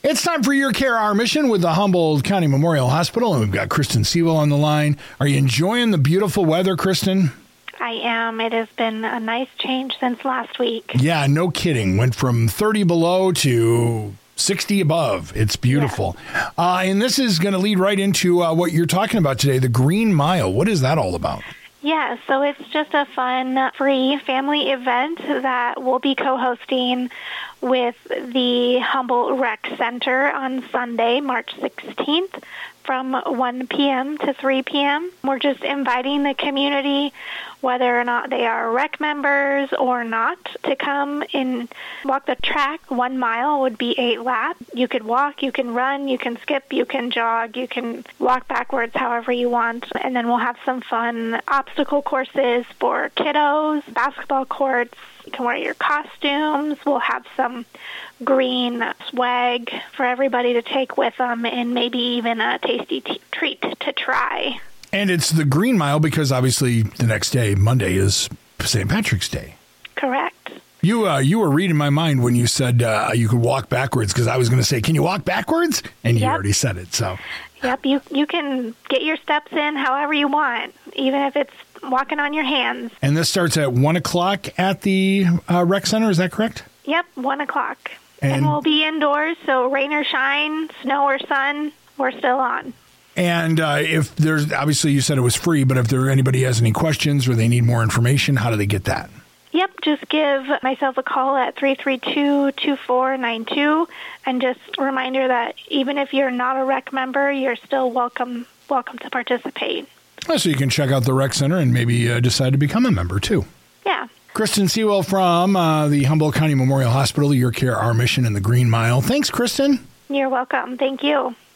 It's time for Your Care, Our Mission with the Humboldt County Memorial Hospital, and we've got Kristen Sewell on the line. Are you enjoying the beautiful weather, Kristen? I am. It has been a nice change since last week. Yeah, no kidding. Went from 30 below to 60 above. It's beautiful. Yeah. And this is going to lead right into what you're talking about today, the Green Mile. What is that all about? Yeah, so it's just a fun, free family event that we'll be co-hosting with the Humboldt Rec Center on Sunday, March 16th from 1 p.m. to 3 p.m. We're just inviting the community, whether or not they are rec members or not, to come and walk the track. 1 mile would be 8 laps. You could walk, you can run, you can skip, you can jog, you can walk backwards however you want. And then we'll have some fun obstacle courses for kiddos, basketball courts. You can wear your costumes. We'll have some green swag for everybody to take with them, and maybe even a tasty treat to try. And it's the Green Mile because obviously the next day, Monday, is St. Patrick's Day. Correct. You were reading my mind when you said you could walk backwards, because I was going to say, can you walk backwards? And you already said it. So. Yep, you can get your steps in however you want, even if it's walking on your hands. And this starts at 1 o'clock at the rec center, is that correct? Yep, 1 o'clock. And we'll be indoors, so rain or shine, snow or sun, we're still on. And if there's, obviously you said it was free, but if anybody has any questions or they need more information, how do they get that? Yep, just give myself a call at 332-2492, and just a reminder that even if you're not a rec member, you're still welcome to participate. So you can check out the rec center and maybe decide to become a member too. Yeah. Kristen Sewell from the Humboldt County Memorial Hospital, Your Care, Our Mission, and the Green Mile. Thanks, Kristen. You're welcome. Thank you.